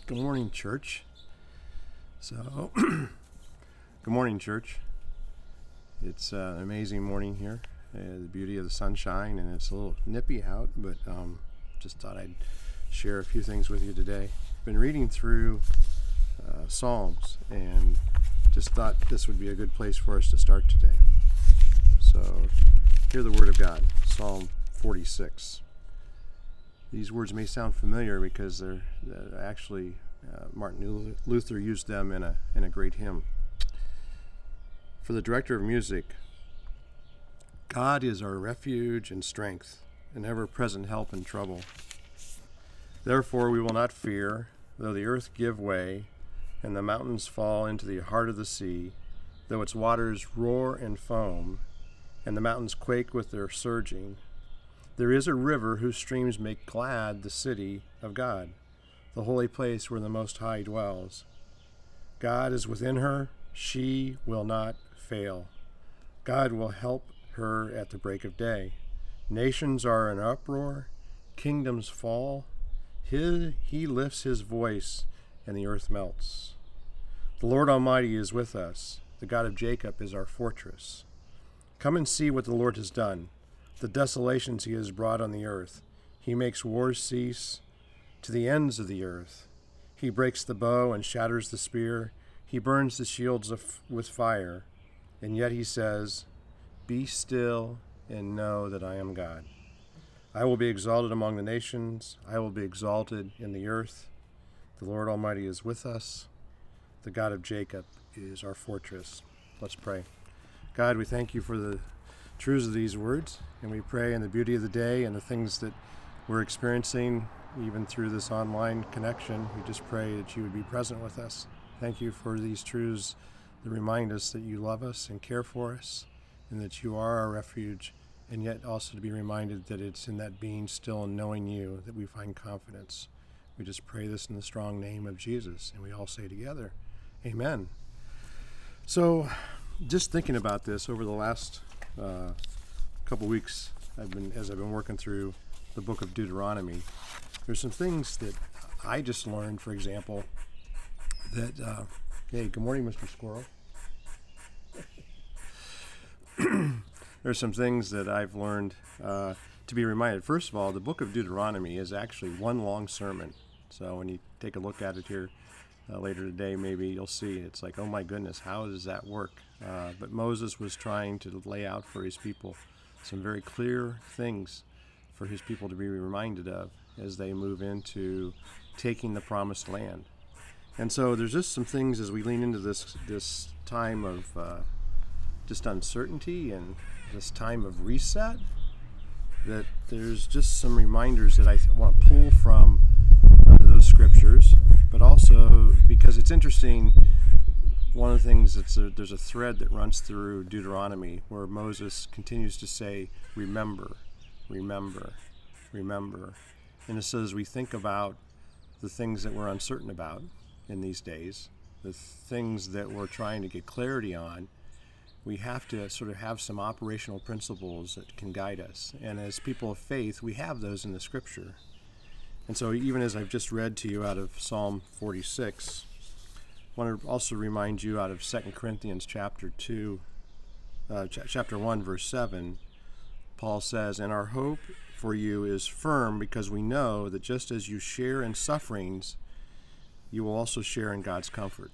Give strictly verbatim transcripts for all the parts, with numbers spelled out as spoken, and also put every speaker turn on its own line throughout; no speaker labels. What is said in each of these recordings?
Good morning, church. So, good morning, church. It's uh, an amazing morning here. Uh, the beauty of the sunshine, and it's a little nippy out, but um, just thought I'd share a few things with you today. Been reading through uh, Psalms, and just thought this would be a good place for us to start today. So, hear the Word of God, Psalm forty-six. These words may sound familiar because they're, they're actually uh, Martin Luther used them in a in a great hymn. For the director of music, God is our refuge and strength, an ever-present help in trouble. Therefore we will not fear, though the earth give way, and the mountains fall into the heart of the sea, though its waters roar and foam, and the mountains quake with their surging. There is a river whose streams make glad the city of God, the holy place where the Most High dwells. God is within her, she will not fail. God will help her at the break of day. Nations are in uproar, kingdoms fall. He, he lifts his voice, and the earth melts. The Lord Almighty is with us. The God of Jacob is our fortress. Come and see what the Lord has done, the desolations he has brought on the earth. He makes wars cease to the ends of the earth. He breaks the bow and shatters the spear. He burns the shields of, with fire. And yet he says, "Be still and know that I am God. I will be exalted among the nations. I will be exalted in the earth. The Lord Almighty is with us. The God of Jacob is our fortress." Let's pray. God, we thank you for the truths of these words, and we pray in the beauty of the day and the things that we're experiencing even through this online connection. We just pray that you would be present with us. Thank you for these truths that remind us that you love us and care for us, and that you are our refuge, and yet also to be reminded that it's in that being still and knowing you that we find confidence. We just pray this in the strong name of Jesus, and we all say together, amen. So just thinking about this over the last uh, couple weeks, I've been as I've been working through the book of Deuteronomy, there's some things that I just learned, for example, that, uh, hey, good morning, Mister Squirrel. There's some things that I've learned uh, to be reminded. First of all, the book of Deuteronomy is actually one long sermon. So when you take a look at it here uh, later today, maybe you'll see it's like, oh my goodness, how does that work? Uh, but Moses was trying to lay out for his people some very clear things for his people to be reminded of as they move into taking the promised land. And so there's just some things as we lean into this this time of uh, just uncertainty and this time of reset, that there's just some reminders that I th- want to pull from uh, those scriptures, but also because it's interesting, one of the things that's a, there's a thread that runs through Deuteronomy where Moses continues to say, remember, remember, remember. And it says we think about the things that we're uncertain about in these days, the things that we're trying to get clarity on. We have to sort of have some operational principles that can guide us. And as people of faith, we have those in the scripture. And so even as I've just read to you out of Psalm forty-six, I want to also remind you out of Second Corinthians chapter two, uh, ch- chapter one, verse seven, Paul says, "And our hope for you is firm because we know that just as you share in sufferings, you will also share in God's comfort."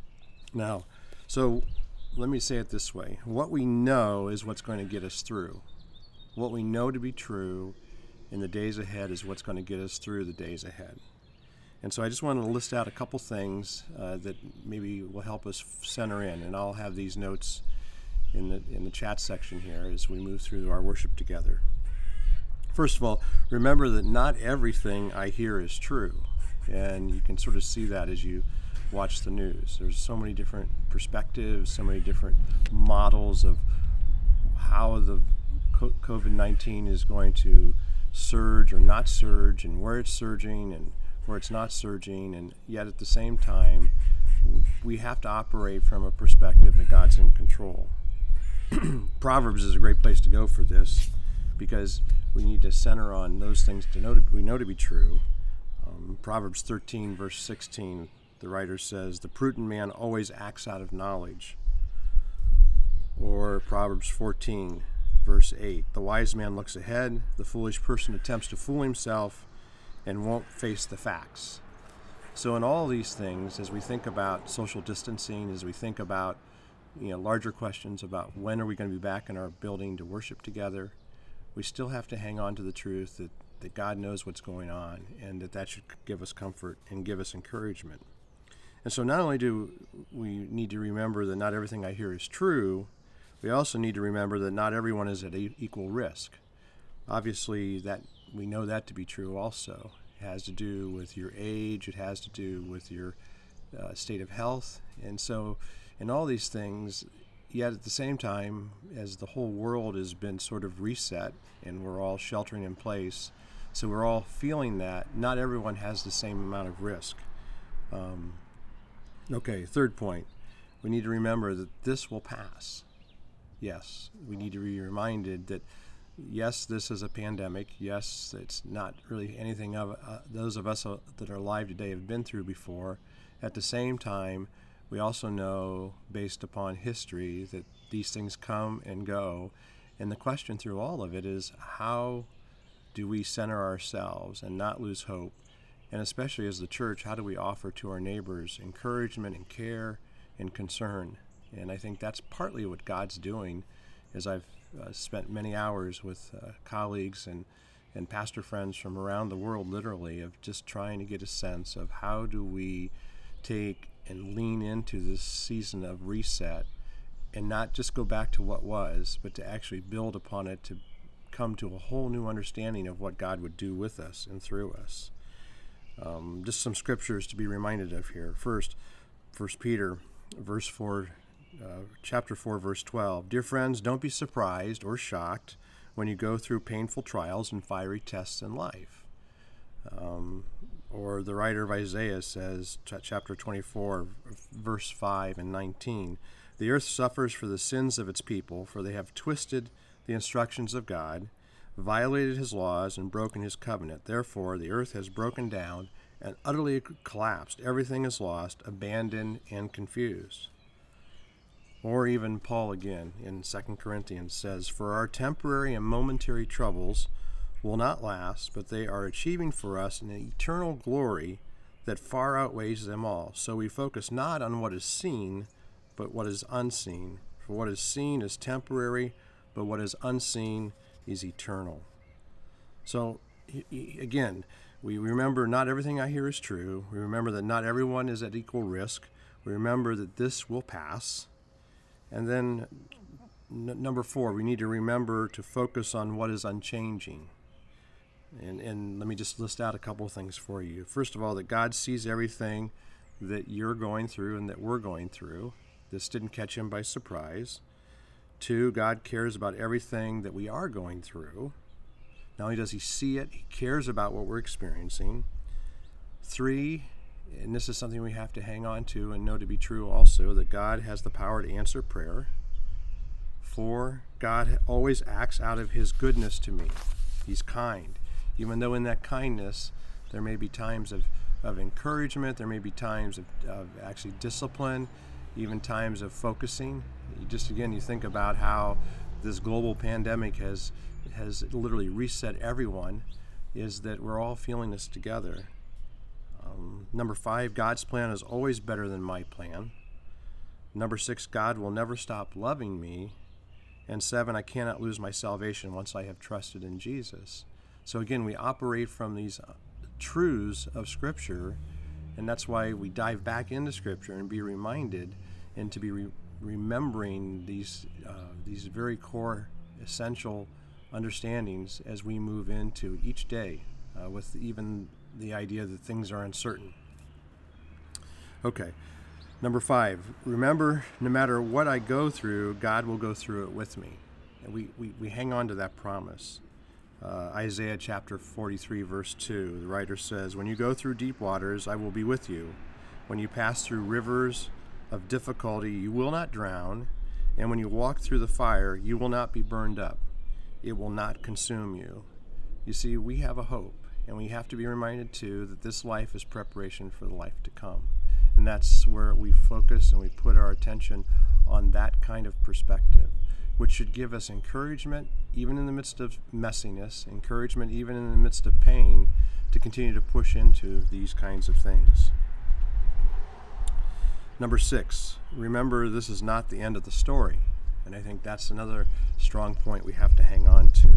Now, so let me say it this way. What we know is what's going to get us through. What we know to be true in the days ahead is what's going to get us through the days ahead. And so I just wanted to list out a couple things uh, that maybe will help us center in, and I'll have these notes in the in the chat section here as we move through our worship together. First of all, remember that not everything I hear is true, and you can sort of see that as you watch the news. There's so many different perspectives, so many different models of how the covid nineteen is going to surge or not surge, and where it's surging and where it's not surging, and yet at the same time, we have to operate from a perspective that God's in control. Proverbs is a great place to go for this, because we need to center on those things to know to, we know to be true, Um, Proverbs thirteen, verse sixteen, the writer says, "The prudent man always acts out of knowledge." Or Proverbs fourteen, verse eight, "The wise man looks ahead, the foolish person attempts to fool himself and won't face the facts." So in all these things, as we think about social distancing, as we think about you know larger questions about when are we going to be back in our building to worship together, we still have to hang on to the truth that, that God knows what's going on, and that that should give us comfort and give us encouragement. And so not only do we need to remember that not everything I hear is true, we also need to remember that not everyone is at e- equal risk. Obviously, that we know that to be true also. It has to do with your age, it has to do with your uh, state of health. And so in all these things, yet at the same time, as the whole world has been sort of reset and we're all sheltering in place, so we're all feeling that, not everyone has the same amount of risk. Um, okay, third point, we need to remember that this will pass. Yes, we need to be reminded that, yes, this is a pandemic. Yes, it's not really anything of uh, those of us uh, that are alive today have been through before. At the same time, we also know, based upon history, that these things come and go. And the question through all of it is, how do we center ourselves and not lose hope? And especially as the church, how do we offer to our neighbors encouragement and care and concern? And I think that's partly what God's doing, as I've uh, spent many hours with uh, colleagues and, and pastor friends from around the world, literally, of just trying to get a sense of how do we take and lean into this season of reset and not just go back to what was, but to actually build upon it, to come to a whole new understanding of what God would do with us and through us. Um, just some scriptures to be reminded of here. First, First Peter, verse four, uh, chapter four, verse twelve. "Dear friends, don't be surprised or shocked when you go through painful trials and fiery tests in life." Um, or the writer of Isaiah says, ch- chapter twenty-four, verse five and nineteen, "The earth suffers for the sins of its people, for they have twisted the instructions of God, violated his laws, and broken his covenant. Therefore, the earth has broken down and utterly collapsed. Everything is lost, abandoned, and confused." Or even Paul again in Second Corinthians says, "For our temporary and momentary troubles will not last, but they are achieving for us an eternal glory that far outweighs them all. So we focus not on what is seen, but what is unseen. For what is seen is temporary, but what is unseen is eternal." So again, we remember not everything I hear is true. We remember that not everyone is at equal risk. We remember that this will pass. And then n- number four, we need to remember to focus on what is unchanging. And, and let me just list out a couple of things for you. First of all, that God sees everything that you're going through and that we're going through. This didn't catch him by surprise. Two, God cares about everything that we are going through. Not only does he see it, he cares about what we're experiencing. Three, and this is something we have to hang on to and know to be true also, that God has the power to answer prayer. Four, God always acts out of his goodness to me. He's kind. Even though in that kindness, there may be times of, of encouragement, there may be times of, of actually discipline, even times of focusing. You just, again, you think about how this global pandemic has has literally reset everyone, is that we're all feeling this together. Um, number five, God's plan is always better than my plan. Number six, God will never stop loving me. And seven, I cannot lose my salvation once I have trusted in Jesus. So again, we operate from these truths of Scripture, and that's why we dive back into Scripture and be reminded and to be re- remembering these uh, these very core, essential understandings as we move into each day, uh, with even the idea that things are uncertain. Okay, number five, remember, no matter what I go through, God will go through it with me. And we, we, we hang on to that promise. Uh, Isaiah chapter forty-three, verse two, the writer says, "When you go through deep waters, I will be with you. When you pass through rivers of difficulty, you will not drown. And when you walk through the fire, you will not be burned up. It will not consume you." You see, we have a hope. And we have to be reminded, too, that this life is preparation for the life to come. And that's where we focus and we put our attention on that kind of perspective, which should give us encouragement, even in the midst of messiness, encouragement even in the midst of pain, to continue to push into these kinds of things. Number six, remember this is not the end of the story. And I think that's another strong point we have to hang on to.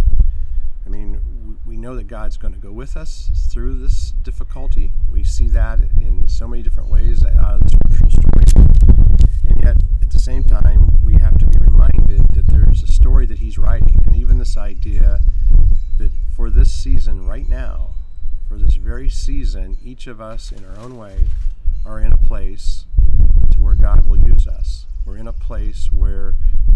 I mean, we know that God's going to go with us through this difficulty. We see that in so many different ways out of the scriptural story. And yet, at the same time, we have to be reminded that there's a story that he's writing. And even this idea that for this season right now, for this very season, each of us in our own way are in a place to where God will use us. We're in a place where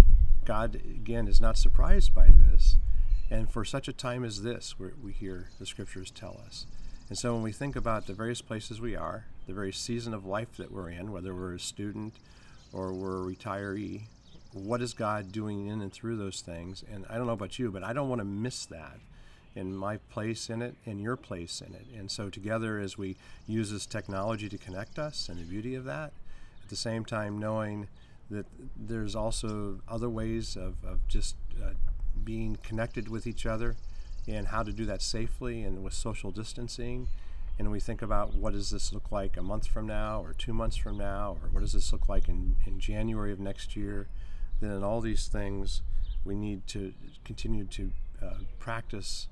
God, again, is not surprised by this. And for such a time as this, we we hear the scriptures tell us. And so when we think about the various places we are, the very season of life that we're in, whether we're a student or we're a retiree, what is God doing in and through those things? And I don't know about you, but I don't want to miss that in my place in it and your place in it. And so together, as we use this technology to connect us and the beauty of that, at the same time knowing that there's also other ways of, of just uh, being connected with each other and how to do that safely and with social distancing. And we think about what does this look like a month from now or two months from now, or what does this look like in, in January of next year, then in all these things we need to continue to uh, practice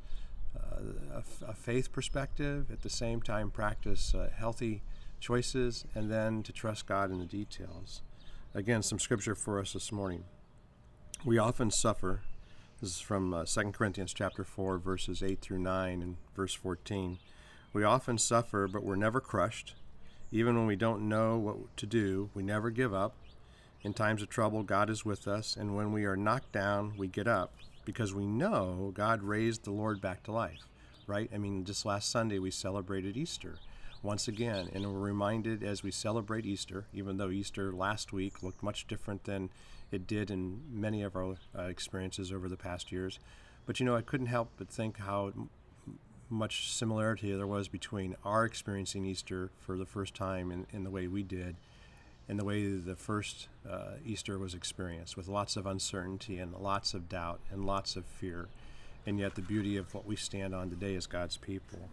uh, a, a faith perspective, at the same time practice uh, healthy choices, and then to trust God in the details. Again, some scripture for us this morning. We often suffer. This is from uh, Second Corinthians chapter four, verses eight through nine and verse fourteen. We often suffer, but we're never crushed. Even when we don't know what to do, we never give up. In times of trouble, God is with us, and when we are knocked down, we get up, because we know God raised the Lord back to life, right? I mean, just last Sunday we celebrated Easter once again, and we're reminded as we celebrate Easter, even though Easter last week looked much different than it did in many of our uh, experiences over the past years. But you know, I couldn't help but think how m- much similarity there was between our experiencing Easter for the first time in, in the way we did and the way the first uh, Easter was experienced, with lots of uncertainty and lots of doubt and lots of fear, and yet the beauty of what we stand on today as God's people.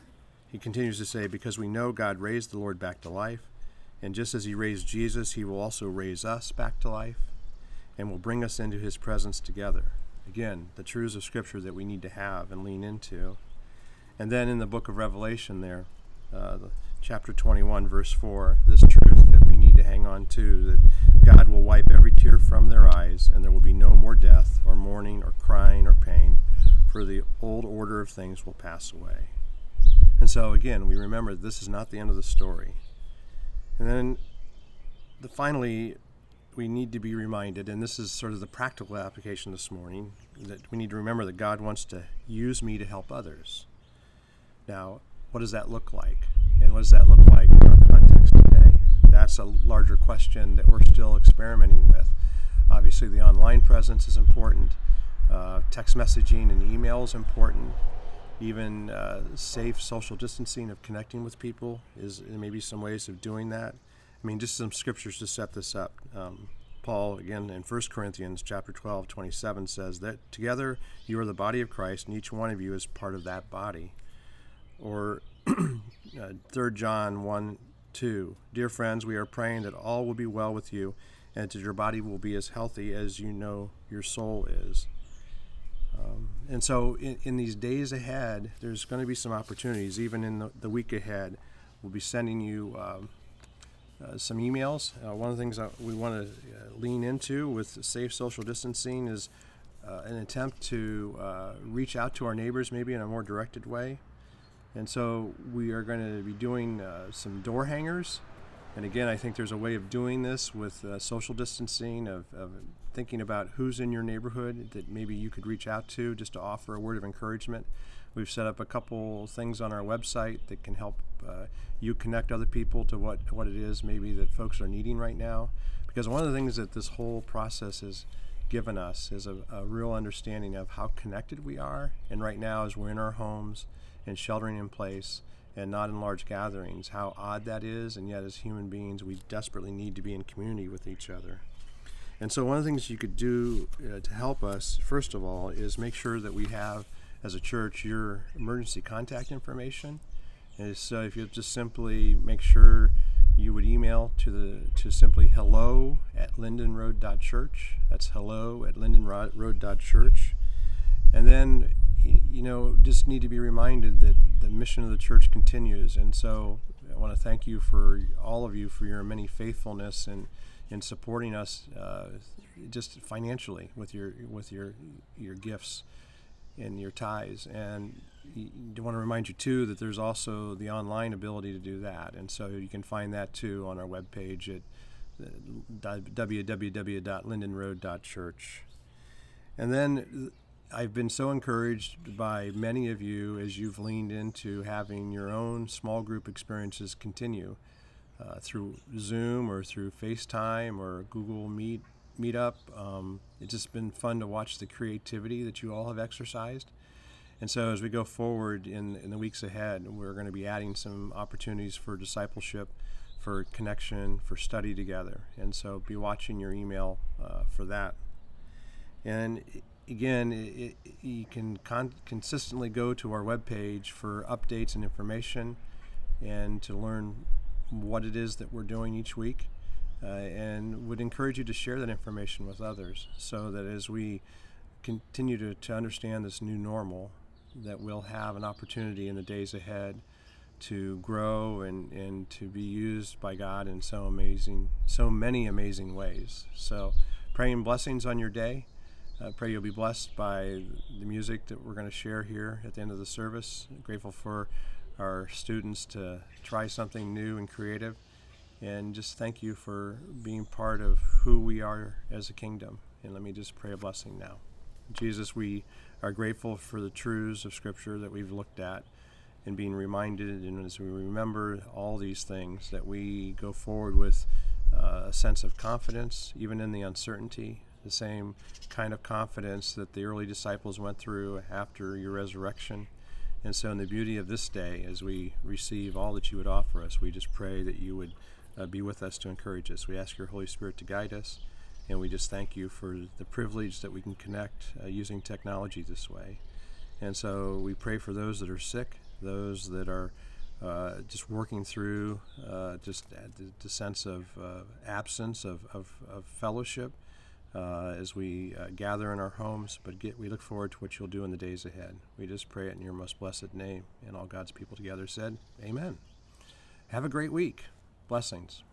He continues to say, because we know God raised the Lord back to life, and just as he raised Jesus, he will also raise us back to life and will bring us into his presence together. Again, the truths of Scripture that we need to have and lean into. And then in the book of Revelation there, uh, the, chapter twenty-one, verse four, this truth that we need to hang on to, that God will wipe every tear from their eyes, and there will be no more death or mourning or crying or pain, for the old order of things will pass away. And so again, we remember this is not the end of the story. And then the, finally, we need to be reminded, and this is sort of the practical application this morning, that we need to remember that God wants to use me to help others. Now, what does that look like? And what does that look like in our context today? That's a larger question that we're still experimenting with. Obviously, the online presence is important. Uh, text messaging and email is important. Even uh, safe social distancing of connecting with people is maybe some ways of doing that. I mean, just some scriptures to set this up. Um, Paul, again, in First Corinthians chapter twelve, twenty-seven says that together you are the body of Christ, and each one of you is part of that body. Or uh, Third John one, two, dear friends, we are praying that all will be well with you, and that your body will be as healthy as you know your soul is. Um, and so in, in these days ahead, there's going to be some opportunities. Even in the, the week ahead, we'll be sending you um, uh, some emails. Uh, one of the things that we want to uh, lean into with safe social distancing is uh, an attempt to uh, reach out to our neighbors maybe in a more directed way. And so we are going to be doing uh, some door hangers. And again, I think there's a way of doing this with uh, social distancing, of, of thinking about who's in your neighborhood that maybe you could reach out to just to offer a word of encouragement. We've set up a couple things on our website that can help uh, you connect other people to what, what it is maybe that folks are needing right now. Because one of the things that this whole process has given us is a, a real understanding of how connected we are. And right now, as we're in our homes and sheltering in place and not in large gatherings. How odd that is, and yet as human beings, we desperately need to be in community with each other. And so one of the things you could do uh, to help us, first of all, is make sure that we have, as a church, your emergency contact information. And so if you just simply make sure you would email to the to simply hello at linden road dot church. That's hello at linden road dot church. And then, you know, just need to be reminded that the mission of the church continues. And so I want to thank you for all of you for your many faithfulness and in supporting us uh, just financially with your with your your gifts and your tithes. And I want to remind you too that there's also the online ability to do that, and so you can find that too on our webpage at w w w dot linden road dot church. And then I've been so encouraged by many of you as you've leaned into having your own small group experiences continue uh, through Zoom or through FaceTime or Google Meet Meetup. Um, it's just been fun to watch the creativity that you all have exercised. And so as we go forward in, in the weeks ahead, we're going to be adding some opportunities for discipleship, for connection, for study together. And so be watching your email uh, for that. And again, it, it, you can con- consistently go to our webpage for updates and information and to learn what it is that we're doing each week. Uh, and would encourage you to share that information with others so that as we continue to, to understand this new normal, that we'll have an opportunity in the days ahead to grow and, and to be used by God in so amazing, so many amazing ways. So praying blessings on your day. Uh, pray you'll be blessed by the music that we're going to share here at the end of the service. Grateful for our students to try something new and creative. And just thank you for being part of who we are as a kingdom. And let me just pray a blessing now. Jesus, we are grateful for the truths of Scripture that we've looked at and being reminded, and as we remember all these things, that we go forward with uh, a sense of confidence, even in the uncertainty, the same kind of confidence that the early disciples went through after your resurrection. And so in the beauty of this day, as we receive all that you would offer us, we just pray that you would Uh, be with us to encourage us. We ask your Holy Spirit to guide us, and we just thank you for the privilege that we can connect uh, using technology this way. And so we pray for those that are sick, those that are uh, just working through uh, just the, the sense of uh, absence of, of, of fellowship uh, as we uh, gather in our homes, but get, we look forward to what you'll do in the days ahead. We just pray it in your most blessed name, and all God's people together said, amen. Have a great week. Blessings.